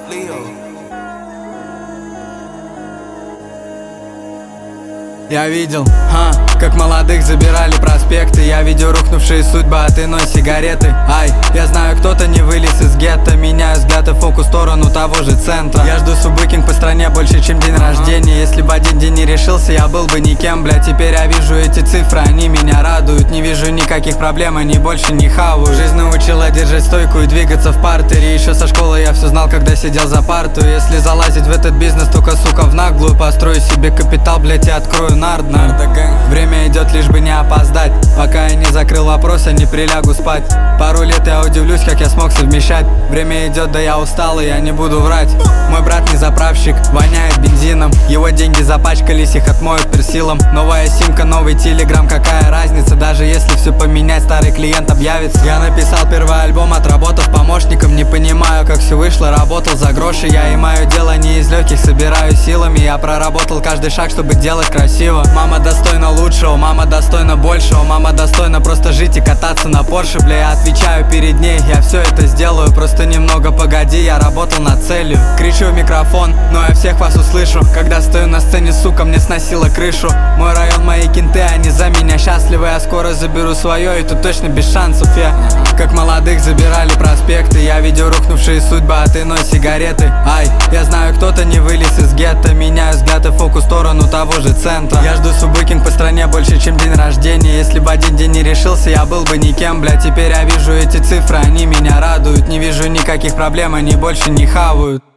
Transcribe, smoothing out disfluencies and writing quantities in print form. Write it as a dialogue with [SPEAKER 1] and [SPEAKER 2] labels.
[SPEAKER 1] Я видел, как молодых забирали проспекты. Я видел рухнувшие судьбы от иной сигареты. Ай, я знаю, кто-то не вылез из гетто. Меняю взгляд и фокус в сторону того же центра. Я жду субыкинг по стране больше, чем день рождения. Если бы один день не решился, я был бы никем, бля. Теперь я вижу эти цифры, они меня радуют. Не вижу никаких проблем, они больше не хаваю. Жизнь научила держать стойку и двигаться в партере. Еще со школы я все знал, когда сидел за парту. Если залазить в этот бизнес, только, сука, в наглую. Построю себе капитал, блять, и открою нардно. Время идет, лишь бы не опоздать. Пока я не закрыл вопрос, я не прилягу спать. Пару лет я удивлюсь, как я смог совмещать. Время идет, да я устал, и я не буду врать. Мой брат не заправщик, воняет бензином. Его деньги запачкались, их отмоют персилом. Новая симка, новый телеграм, какая разница? Даже если все поменять, старый клиент объявится. Я написал первый альбом, отработав помощником. Не понимаю, как все вышло, работал за гроши. Я и мое дело не из легких, собираю силами. Я проработал каждый шаг, чтобы делать красиво. Мама достойна лучшего, мама достойна большего. Мама достойна просто жить и кататься на Порше, бля. Я отвечаю перед ней, я все это сделаю. Просто немного погоди, я работал над целью. Кричу в микрофон, но я всех вас услышу. Когда стою на сцене, сука, мне сносило крышу. Мой район, мои кенты, они за меня счастливы. Я скоро заберу свое, и тут точно без шансов. Я, как молодых забирали проспекты. Я видел рухнувшие судьбы от иной сигареты. Ай, я знаю, кто-то не вылез из гетто. Меняю взгляд и фокус в сторону того же центра. Я жду субыкинг по стране больше, чем день рождения. Если бы один день не решился, я был бы никем, бля. Теперь я вижу эти цифры, они меня радуют. Не вижу никаких проблем, они больше не хавают.